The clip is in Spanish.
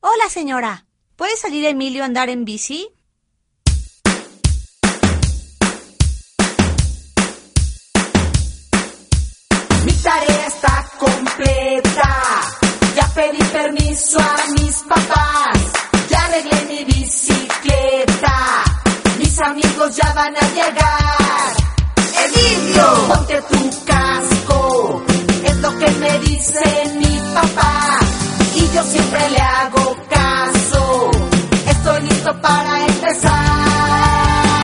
Hola, señora. ¿Puede salir Emilio a andar en bici? Mi tarea está completa. Ya pedí permiso a mis papás. Ya arreglé mi bicicleta. Mis amigos ya van a llegar. Emilio, ponte tu casco. Es lo que me dice mi